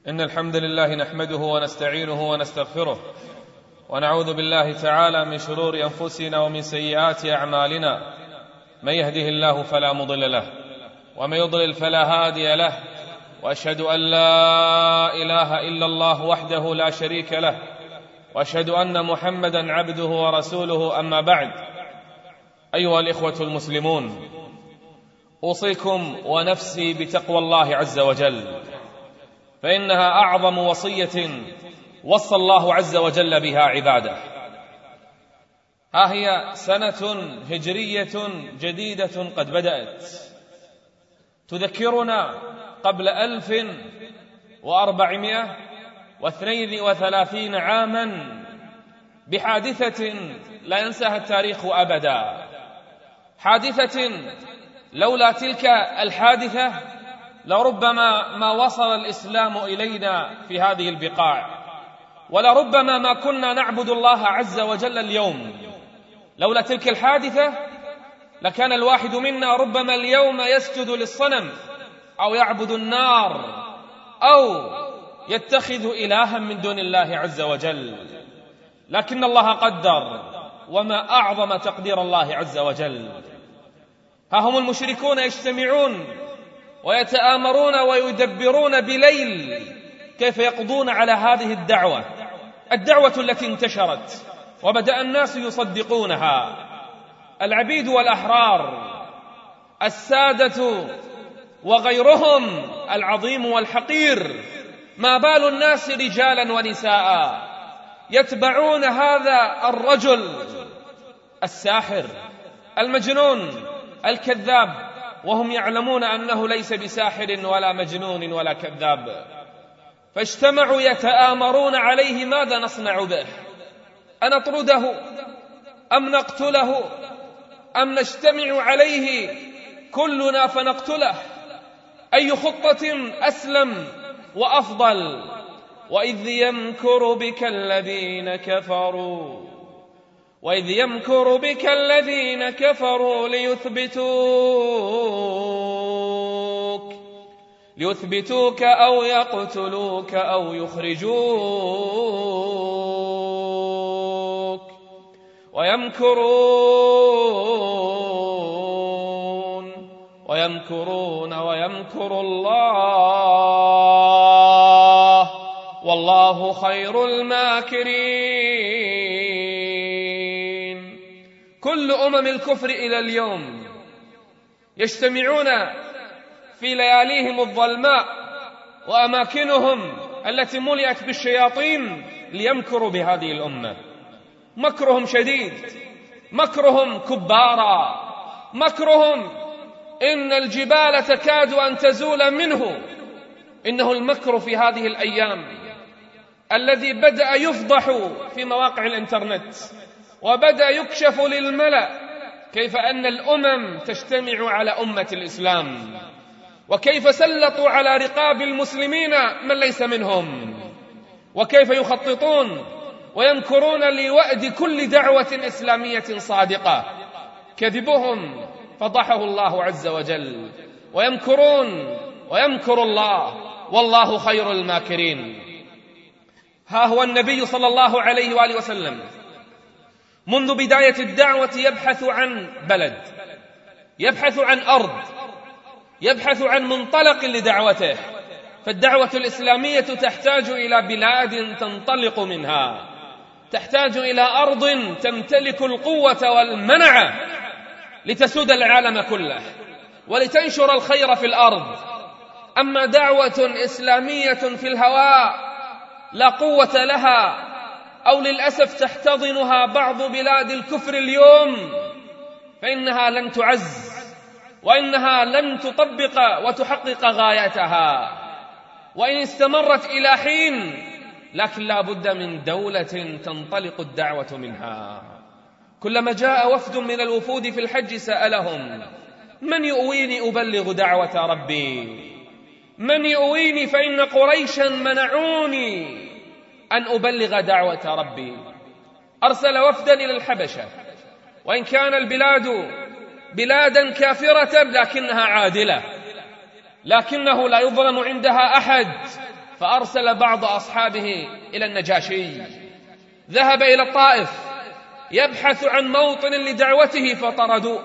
إن الحمد لله نحمده ونستعينه ونستغفره ونعوذ بالله تعالى من شرور أنفسنا ومن سيئات أعمالنا. من يهده الله فلا مضل له ومن يضلل فلا هادي له، وأشهد أن لا إله إلا الله وحده لا شريك له، وأشهد أن محمدا عبده ورسوله. أما بعد، أيها الإخوة المسلمون، أوصيكم ونفسي بتقوى الله عز وجل، فإنها أعظم وصية وصى الله عز وجل بها عباده. ها هي سنة هجرية جديدة قد بدأت، تذكرنا قبل 1432 عاما بحادثة لا ينساها التاريخ أبدا، حادثة لولا تلك الحادثة لربما ما وصل الإسلام إلينا في هذه البقاع، ولربما ما كنا نعبد الله عز وجل اليوم. لولا تلك الحادثة لكان الواحد منا ربما اليوم يسجد للصنم أو يعبد النار أو يتخذ إلها من دون الله عز وجل. لكن الله قدر، وما أعظم تقدير الله عز وجل. ها هم المشركون يجتمعون ويتآمرون ويدبرون بليل كيف يقضون على هذه الدعوة التي انتشرت وبدأ الناس يصدقونها، العبيد والأحرار، السادة وغيرهم، العظيم والحقير. ما بال الناس رجالا ونساء يتبعون هذا الرجل الساحر المجنون الكذاب، وهم يعلمون أنه ليس بساحر ولا مجنون ولا كذاب. فاجتمعوا يتآمرون عليه، ماذا نصنع به؟ أنطرده أم نقتله أم نجتمع عليه كلنا فنقتله؟ أي خطة أسلم وأفضل؟ وإذ يمكر بك الذين كفروا ليثبتوك أو يقتلوك أو يخرجوك، ويمكرون ويمكر الله والله خير الماكرين. كل الكفر إلى اليوم يجتمعون في لياليهم الظلماء وأماكنهم التي ملئت بالشياطين ليمكروا بهذه الأمة. مكرهم شديد، مكرهم كبارا، مكرهم إن الجبال تكاد أن تزول منه. إنه المكر في هذه الأيام الذي بدأ يفضح في مواقع الإنترنت، وبدأ يكشف للملأ كيف أن الأمم تجتمع على أمة الإسلام، وكيف سلطوا على رقاب المسلمين من ليس منهم، وكيف يخططون ويمكرون لوأد كل دعوة إسلامية صادقة. كذبهم فضحه الله عز وجل، ويمكرون ويمكر الله والله خير الماكرين. ها هو النبي صلى الله عليه وآله وسلم منذ بداية الدعوة يبحث عن بلد، يبحث عن أرض، يبحث عن منطلق لدعوته. فالدعوة الإسلامية تحتاج إلى بلاد تنطلق منها، تحتاج إلى أرض تمتلك القوة والمنعة لتسود العالم كله ولتنشر الخير في الأرض. أما دعوة إسلامية في الهواء لا قوة لها، أو للأسف تحتضنها بعض بلاد الكفر اليوم، فإنها لن تعز وإنها لن تطبق وتحقق غايتها، وإن استمرت إلى حين، لكن لا بد من دولة تنطلق الدعوة منها. كلما جاء وفد من الوفود في الحج سألهم: من يؤويني أبلغ دعوة ربي؟ من يؤويني؟ فإن قريشا منعوني أن أبلغ دعوة ربي. أرسل وفدا إلى الحبشة، وإن كان البلاد بلادا كافرة لكنها عادلة، لكنه لا يظلم عندها أحد، فأرسل بعض أصحابه إلى النجاشي، ذهب إلى الطائف يبحث عن موطن لدعوته، فطردوه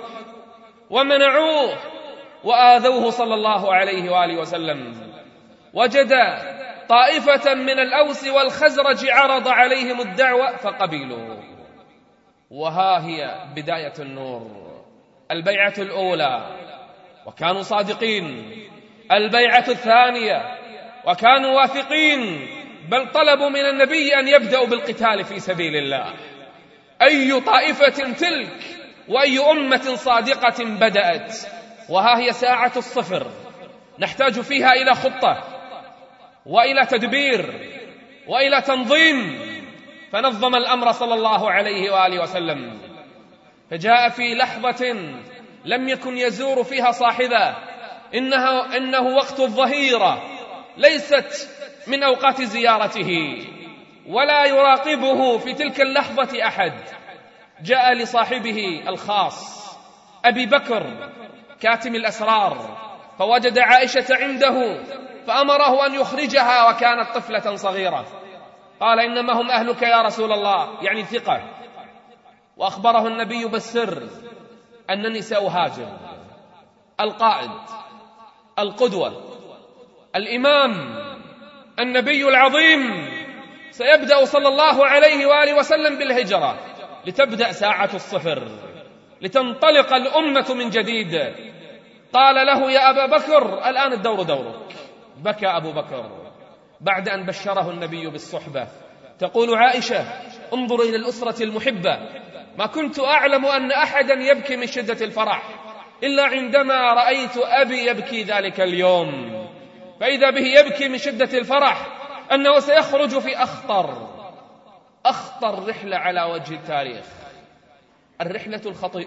ومنعوه وآذوه صلى الله عليه وآله وسلم. وجد طائفة من الأوس والخزرج عرض عليهم الدعوة فقبلوا. وها هي بداية النور، البيعة الأولى وكانوا صادقين، البيعة الثانية وكانوا واثقين، بل طلبوا من النبي أن يبدأوا بالقتال في سبيل الله. أي طائفة تلك وأي أمة صادقة بدأت. وها هي ساعة الصفر، نحتاج فيها إلى خطة وإلى تدبير وإلى تنظيم. فنظم الأمر صلى الله عليه وآله وسلم، فجاء في لحظة لم يكن يزور فيها صاحبه، إنه وقت الظهيرة، ليست من أوقات زيارته، ولا يراقبه في تلك اللحظة أحد. جاء لصاحبه الخاص أبي بكر كاتم الأسرار، فوجد عائشة عنده فأمره أن يخرجها، وكانت طفلة صغيرة. قال إنما هم أهلك يا رسول الله، يعني ثقة. وأخبره النبي بالسر أنني سأهاجر. القائد، القدوة، الإمام، النبي العظيم سيبدأ صلى الله عليه وآله وسلم بالهجرة، لتبدأ ساعة الصفر، لتنطلق الأمة من جديد. قال له يا أبا بكر الآن الدور دورك. بكى أبو بكر بعد أن بشره النبي بالصحبة. تقول عائشة انظر إلى الأسرة المحبة، ما كنت أعلم أن أحدا يبكي من شدة الفرح إلا عندما رأيت أبي يبكي ذلك اليوم، فإذا به يبكي من شدة الفرح أنه سيخرج في أخطر رحلة على وجه التاريخ، الرحلة الخطيئة،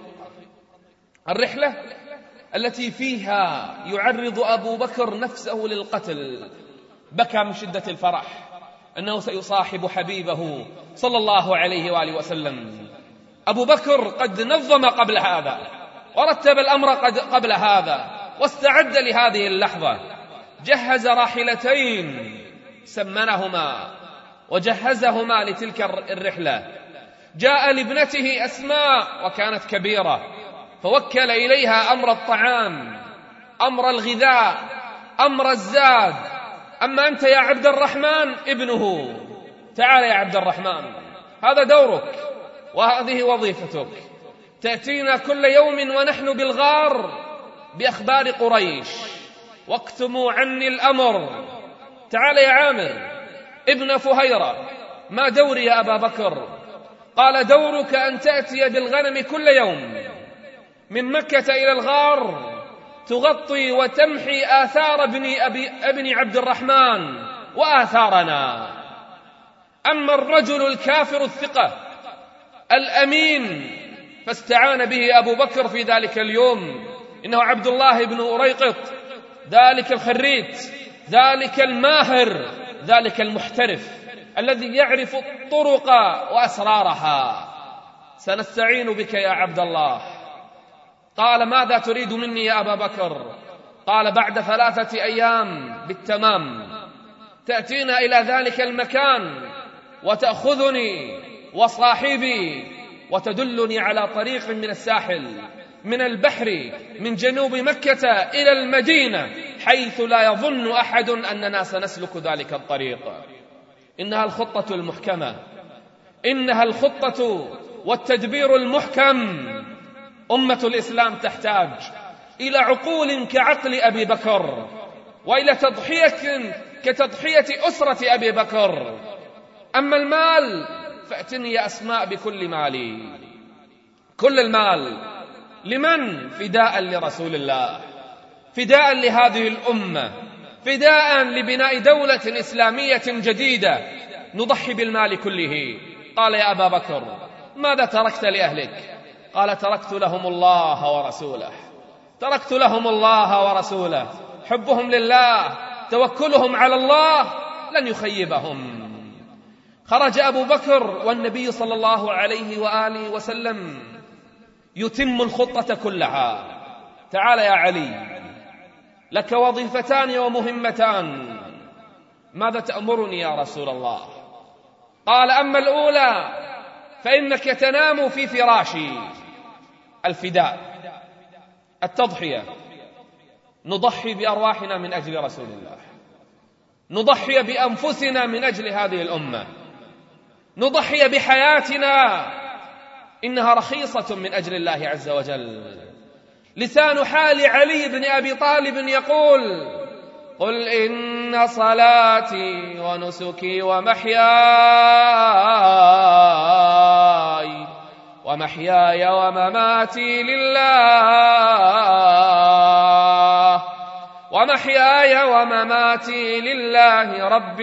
الرحلة التي فيها يعرض أبو بكر نفسه للقتل. بكى من شدة الفرح أنه سيصاحب حبيبه صلى الله عليه وآله وسلم. أبو بكر قد نظم قبل هذا ورتب الأمر قبل هذا واستعد لهذه اللحظة، جهز راحلتين سمنهما وجهزهما لتلك الرحلة. جاء لابنته أسماء وكانت كبيرة، فوكل إليها أمر الطعام، أمر الغذاء، أمر الزاد. أما أنت يا عبد الرحمن ابنه، تعال يا عبد الرحمن، هذا دورك وهذه وظيفتك، تأتينا كل يوم ونحن بالغار بأخبار قريش، واكتموا عني الأمر. تعال يا عامر ابن فهيرة، ما دوري يا أبا بكر؟ قال دورك أن تأتي بالغنم كل يوم من مكة إلى الغار، تغطي وتمحي آثار ابن عبد الرحمن وآثارنا. أما الرجل الكافر الثقة الأمين فاستعان به أبو بكر في ذلك اليوم، إنه عبد الله بن أريقط، ذلك الخريت، ذلك الماهر، ذلك المحترف الذي يعرف الطرق وأسرارها. سنستعين بك يا عبد الله. قال ماذا تريد مني يا أبا بكر؟ قال بعد 3 أيام بالتمام تأتينا إلى ذلك المكان وتأخذني وصاحبي وتدلني على طريق من الساحل، من البحر، من جنوب مكة إلى المدينة، حيث لا يظن أحد أننا سنسلك ذلك الطريق. إنها الخطة المحكمة، إنها الخطة والتدبير المحكم. أمة الإسلام تحتاج إلى عقول كعقل أبي بكر، وإلى تضحية كتضحية أسرة أبي بكر. أما المال فأتني يا أسماء بكل مالي، كل المال. لمن؟ فداء لرسول الله، فداء لهذه الأمة، فداء لبناء دولة إسلامية جديدة، نضحي بالمال كله. قال يا أبا بكر ماذا تركت لأهلك؟ قال تركت لهم الله ورسوله، تركت لهم الله ورسوله، حبهم لله، توكلهم على الله لن يخيبهم. خرج أبو بكر والنبي صلى الله عليه وآله وسلم يتم الخطة كلها. تعال يا علي، لك وظيفتان ومهمتان، ماذا تأمرني يا رسول الله؟ قال: أما الأولى فإنك تنام في فراشي. الفداء، التضحية، نضحي بأرواحنا من أجل رسول الله، نضحي بأنفسنا من أجل هذه الأمة، نضحي بحياتنا، إنها رخيصة من أجل الله عز وجل. لسان حال علي بن أبي طالب يقول: قل إن صلاتي ونسكي ومحياي ومماتي لله رب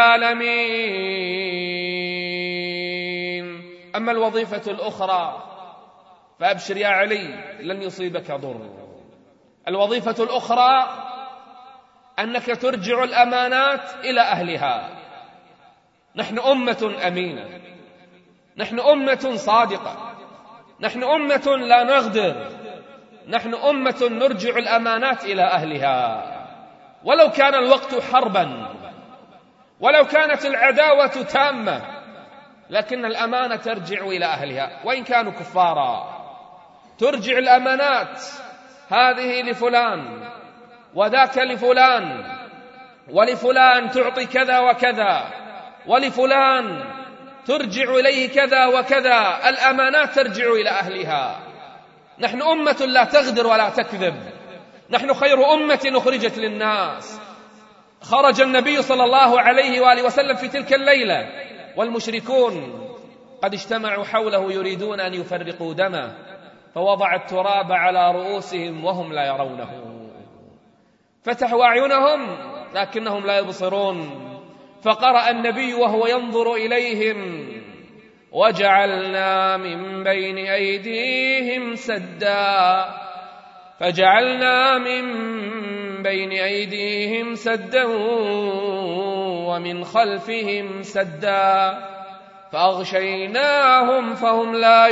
العالمين. أما الوظيفة الأخرى فأبشر يا علي، لن يصيبك ضر. الوظيفة الأخرى أنك ترجع الأمانات إلى أهلها. نحن أمة أمينة، نحن أمة صادقة، نحن أمة لا نغدر، نحن أمة نرجع الأمانات إلى أهلها، ولو كان الوقت حربا، ولو كانت العداوة تامة، لكن الأمانة ترجع إلى أهلها وإن كانوا كفارا. ترجع الأمانات، هذه لفلان وذاك لفلان، ولفلان تعطي كذا وكذا، ولفلان ترجع إليه كذا وكذا. الأمانات ترجع إلى أهلها. نحن أمة لا تغدر ولا تكذب، نحن خير أمة أخرجت للناس. خرج النبي صلى الله عليه وآله وسلم في تلك الليلة والمشركون قد اجتمعوا حوله يريدون أن يفرقوا دمه، فوضع التراب على رؤوسهم وهم لا يرونه، فتحوا أعينهم لكنهم لا يبصرون. فقرأ النبي وهو ينظر إليهم: وجعلنا من بين أيديهم سدا، فجعلنا من بين أيديهم سدا ومن خلفهم سدا فأغشيناهم فهم لا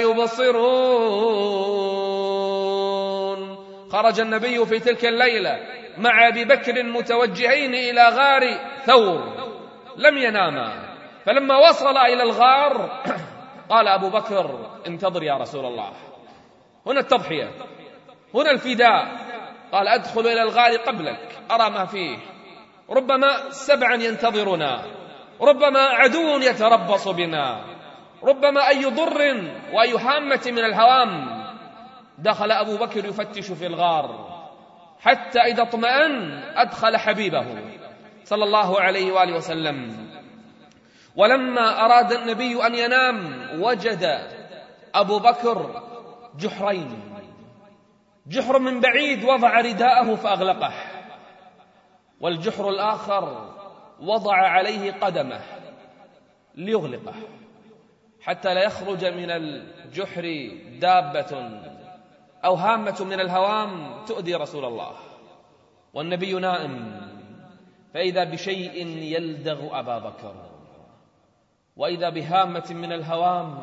يبصرون. خرج النبي في تلك الليلة مع أبي بكر متوجهين إلى غار ثور، لم يناما. فلما وصل إلى الغار قال أبو بكر: انتظر يا رسول الله. هنا التضحية، هنا الفداء. قال: أدخل إلى الغار قبلك أرى ما فيه، ربما سبعا ينتظرنا، ربما عدو يتربص بنا، ربما أي ضر وأي هامة من الهوام. دخل أبو بكر يفتش في الغار حتى إذا اطمأن أدخل حبيبه صلى الله عليه وآله وسلم. ولما أراد النبي أن ينام وجد أبو بكر جحرين، جحر من بعيد وضع رداءه فأغلقه، والجحر الآخر وضع عليه قدمه ليغلقه حتى لا يخرج من الجحر دابة أو هامة من الهوام تؤذي رسول الله. والنبي نائم، فإذا بشيء يلدغ أبا بكر، وإذا بهامة من الهوام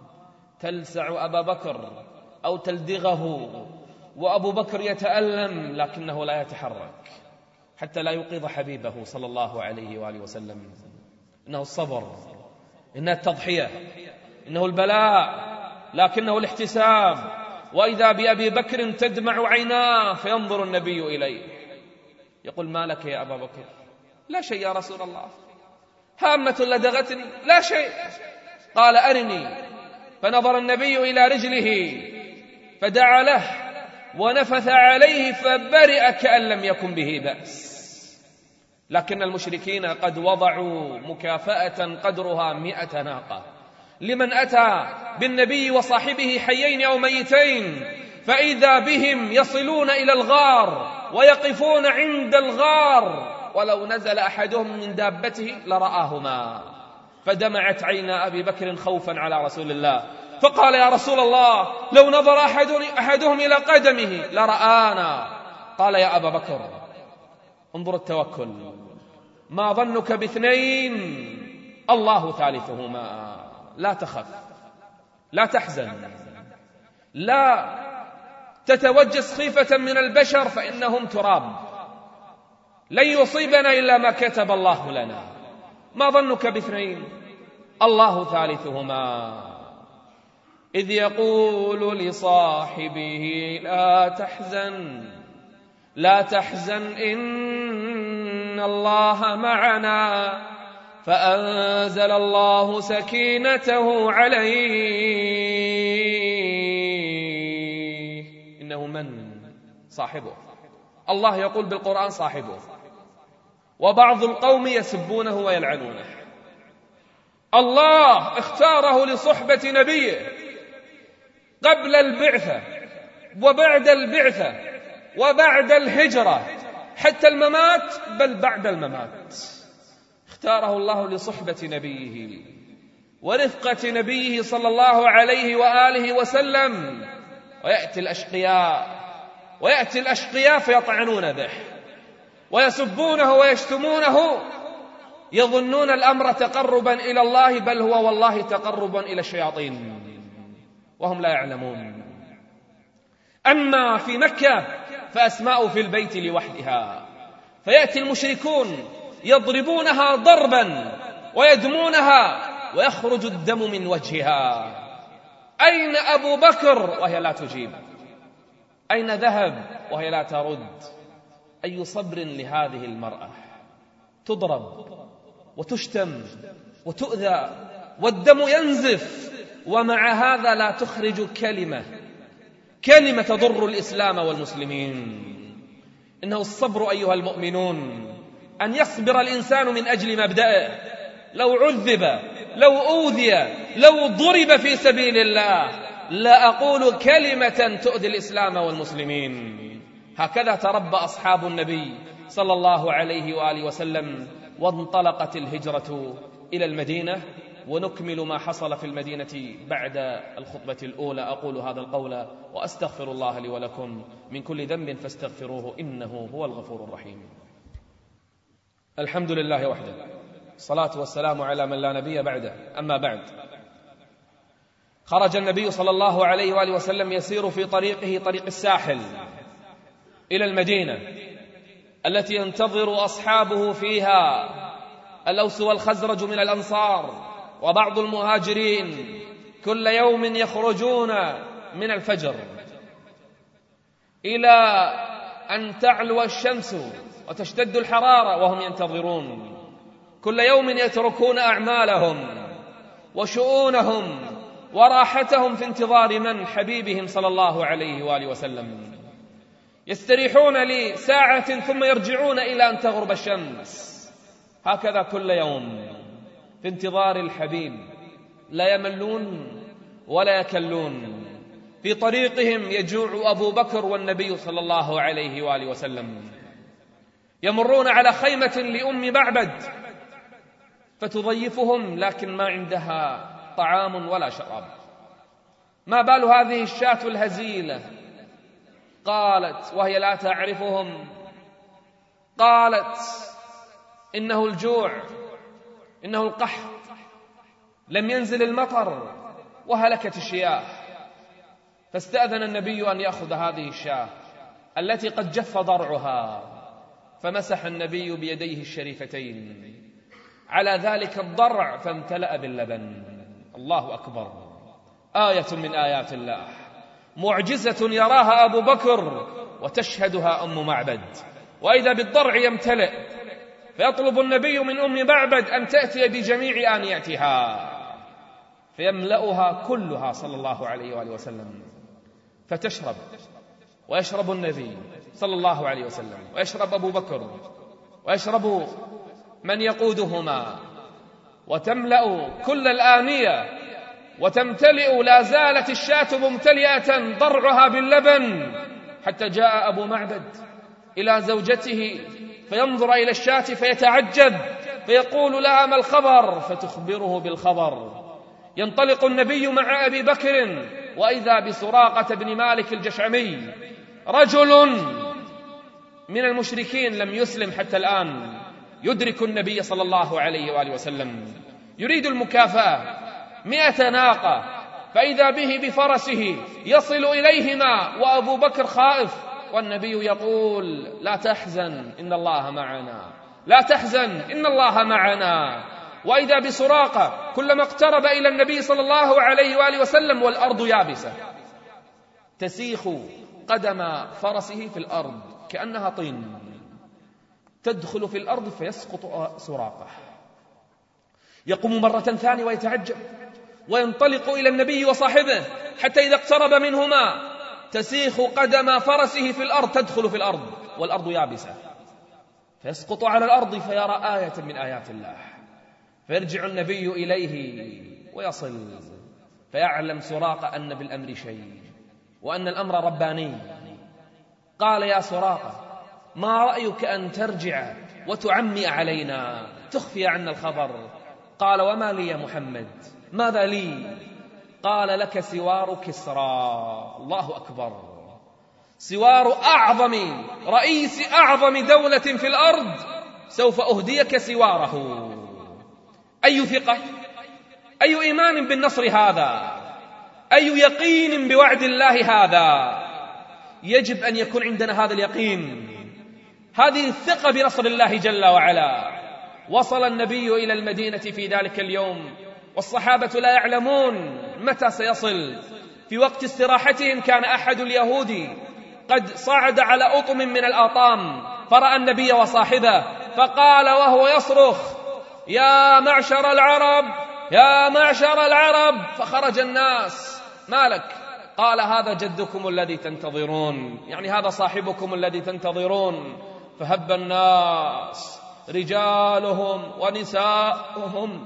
تلسع أبا بكر أو تلدغه، وأبو بكر يتألم لكنه لا يتحرك حتى لا يوقظ حبيبه صلى الله عليه وآله وسلم. إنه الصبر، إنه التضحية، إنه البلاء، لكنه الاحتساب. وإذا بأبي بكر تدمع عيناه فينظر النبي إليه يقول: ما لك يا أبا بكر؟ لا شيء يا رسول الله، هامة لدغتني، لا شيء. قال: أرني. فنظر النبي إلى رجله فدعا له ونفث عليه فبرئ كأن لم يكن به بأس. لكن المشركين قد وضعوا مكافأة قدرها 100 ناقة لمن أتى بالنبي وصاحبه حيين أو ميتين، فإذا بهم يصلون إلى الغار ويقفون عند الغار، ولو نزل أحدهم من دابته لرآهما. فدمعت عينا أبي بكر خوفا على رسول الله، فقال: يا رسول الله، لو نظر أحدهم إلى قدمه لرآنا. قال: يا أبا بكر، انظر التوكل، ما ظنك باثنين الله ثالثهما، لا تخف، لا تحزن، لا تتوجس خيفة من البشر فإنهم تراب، لن يصيبنا إلا ما كتب الله لنا. ما ظنك باثنين الله ثالثهما إذ يقول لصاحبه لا تحزن إن الله معنا فأنزل الله سكينته عليه إنه من صاحبه. الله يقول بالقرآن صاحبه، وبعض القوم يسبونه ويلعنونه. الله اختاره لصحبة نبيه قبل البعثة وبعد البعثة وبعد الهجرة حتى الممات، بل بعد الممات اختاره الله لصحبة نبيه ورفقة نبيه صلى الله عليه وآله وسلم. ويأتي الأشقياء فيطعنون به ويسبونه ويشتمونه، يظنون الأمر تقربا إلى الله، بل هو والله تقربا إلى الشياطين وهم لا يعلمون. أما في مكة فأسماء في البيت لوحدها، فيأتي المشركون يضربونها ضربا ويدمونها ويخرج الدم من وجهها. أين أبو بكر وهي لا تجيب؟ أين ذهب وهي لا ترد؟ أي صبر لهذه المرأة، تضرب وتشتم وتؤذى والدم ينزف، ومع هذا لا تخرج كلمة تضر الإسلام والمسلمين. إنه الصبر أيها المؤمنون، أن يصبر الإنسان من أجل مبدأه، لو عذب، لو أوذي، لو ضرب في سبيل الله لا أقول كلمة تؤذي الإسلام والمسلمين. هكذا تربى أصحاب النبي صلى الله عليه وآله وسلم. وانطلقت الهجرة إلى المدينة، ونكمل ما حصل في المدينة بعد الخطبة الأولى. أقول هذا القول وأستغفر الله لي ولكم من كل ذنب فاستغفروه إنه هو الغفور الرحيم. الحمد لله وحده، الصلاة والسلام على من لا نبي بعده. أما بعد، خرج النبي صلى الله عليه وآله وسلم يسير في طريقه، طريق الساحل، إلى المدينة التي ينتظر أصحابه فيها الأوس والخزرج من الأنصار وبعض المهاجرين. كل يوم يخرجون من الفجر إلى أن تعلو الشمس وتشتد الحرارة وهم ينتظرون. كل يوم يتركون أعمالهم وشؤونهم وراحتهم في انتظار من؟ حبيبهم صلى الله عليه وآله وسلم. يستريحون لساعة ثم يرجعون إلى أن تغرب الشمس. هكذا كل يوم في انتظار الحبيب، لا يملون ولا يكلون. في طريقهم يجوع أبو بكر والنبي صلى الله عليه وآله وسلم. يمرون على خيمة لأم معبد فتضيفهم، لكن ما عندها طعام ولا شراب. ما بال هذه الشاة الهزيلة؟ قالت وهي لا تعرفهم، قالت إنه الجوع، إنه القحط، لم ينزل المطر وهلكت الشياه. فاستأذن النبي أن يأخذ هذه الشاة التي قد جف ضرعها، فمسح النبي بيديه الشريفتين على ذلك الضرع فامتلأ باللبن. الله أكبر، آية من آيات الله، معجزة يراها أبو بكر وتشهدها أم معبد. وإذا بالضرع يمتلئ، فيطلب النبي من أم معبد أن تأتي بجميع آنيتها، فيملأها كلها صلى الله عليه وآله وسلم، فتشرب ويشرب النبي صلى الله عليه وسلم، ويشرب أبو بكر، ويشرب من يقودهما، وتملأ كل الآنية وتمتلئ. لا زالت الشاة ممتلئة ضرعها باللبن، حتى جاء أبو معبد إلى زوجته فينظر إلى الشاة فيتعجب، فيقول لها ما الخبر؟ فتخبره بالخبر. ينطلق النبي مع أبي بكر، وإذا بسراقة بن مالك الجشعمي، رجل من المشركين لم يسلم حتى الآن، يدرك النبي صلى الله عليه وآله وسلم، يريد المكافأة 100 ناقة، فإذا به بفرسه يصل إليهما وأبو بكر خائف، والنبي يقول لا تحزن إن الله معنا، لا تحزن إن الله معنا. وإذا بسراقة كلما اقترب إلى النبي صلى الله عليه وآله وسلم والأرض يابسة، تسيخ قدم فرسه في الأرض كأنها طين، تدخل في الأرض فيسقط سراقة. يقوم مرة ثانية ويتعجب وينطلق إلى النبي وصاحبه، حتى إذا اقترب منهما تسيخ قدم فرسه في الأرض، تدخل في الأرض والأرض يابسة، فيسقط على الأرض فيرى آية من آيات الله، فيرجع النبي إليه ويصل، فيعلم سراقة أن بالأمر شيء وأن الأمر رباني. قال: يا سراقة، ما رأيك أن ترجع وتعمي علينا، تخفي عنا الخبر؟ قال: وما لي يا محمد، ماذا لي؟ قال: لك سوار كسرى. الله أكبر، سوار أعظم رئيس أعظم دولة في الأرض، سوف أهديك سواره. أي ثقة، أي إيمان بالنصر هذا، أي يقين بوعد الله هذا. يجب أن يكون عندنا هذا اليقين، هذه الثقة بنصر الله جل وعلا. وصل النبي إلى المدينة في ذلك اليوم والصحابة لا يعلمون متى سيصل. في وقت استراحتهم كان أحد اليهود قد صعد على أطم من الآطام فرأى النبي وصاحبه، فقال وهو يصرخ: يا معشر العرب، يا معشر العرب. فخرج الناس: ما لك؟ قال: هذا جدكم الذي تنتظرون، يعني هذا صاحبكم الذي تنتظرون. فهب الناس، رجالهم ونساؤهم،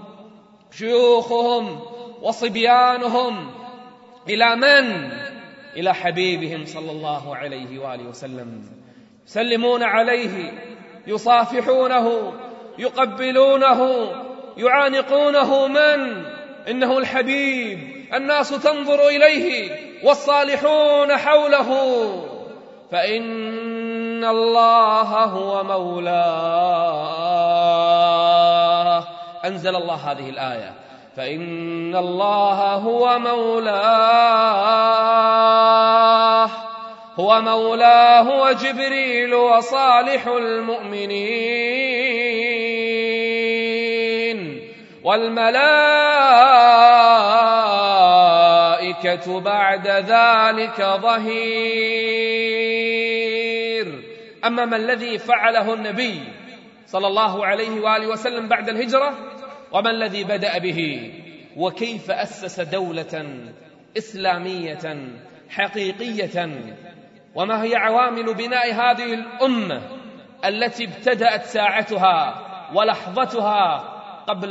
شيوخهم وصبيانهم، إلى من؟ إلى حبيبهم صلى الله عليه وآله وسلم، يسلمون عليه، يصافحونه، يقبلونه، يعانقونه. من؟ إنه الحبيب، الناس تنظر إليه والصالحون حوله، فإن الله هو مولاه. أنزل الله هذه الآية: فإن الله هو مولاه، هو مولاه وجبريل وصالح المؤمنين والملائكة بعد ذلك ظهير. أما ما الذي فعله النبي صلى الله عليه وآله وسلم بعد الهجرة، وما الذي بدأ به، وكيف أسس دولة إسلامية حقيقية، وما هي عوامل بناء هذه الأمة التي ابتدأت ساعتها ولحظتها قبل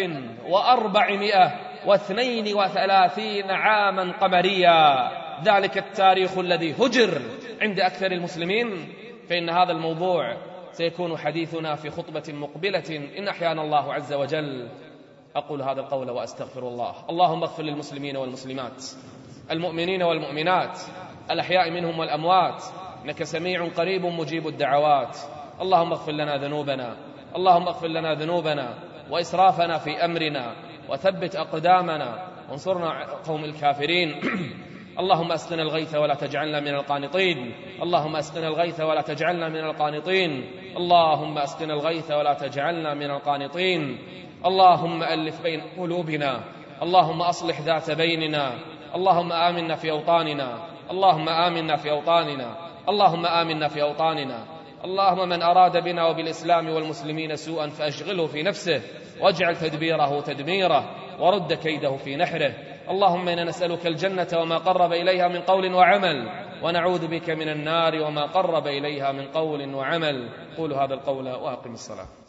1432 عاما قمريا، ذلك التاريخ الذي هجر عند أكثر المسلمين. فإن هذا الموضوع سيكون حديثنا في خطبة مقبلة إن أحيانا الله عز وجل. أقول هذا القول وأستغفر الله. اللهم اغفر للمسلمين والمسلمات، المؤمنين والمؤمنات، الأحياء منهم والأموات، إنك سميع قريب مجيب الدعوات. اللهم اغفر لنا ذنوبنا، اللهم اغفر لنا ذنوبنا وإسرافنا في أمرنا، وثبت أقدامنا وانصرنا على القوم الكافرين. اللهم أسقنا الغيث ولا تجعلنا من القانطين، اللهم أسقنا الغيث ولا تجعلنا من القانطين، اللهم أسقنا الغيث ولا تجعلنا من القانطين. اللهم ألف بين قلوبنا، اللهم أصلح ذات بيننا، اللهم آمنا في أوطاننا، اللهم آمنا في أوطاننا، اللهم آمنا في أوطاننا. اللهم من أراد بنا وبالإسلام والمسلمين سوءا فأشغله في نفسه، واجعل تدبيره تدميره، ورد كيده في نحره. اللهم إنا نسألك الجنة وما قرب إليها من قول وعمل، ونعوذ بك من النار وما قرب إليها من قول وعمل. قولوا هذا القول وأقم الصلاة.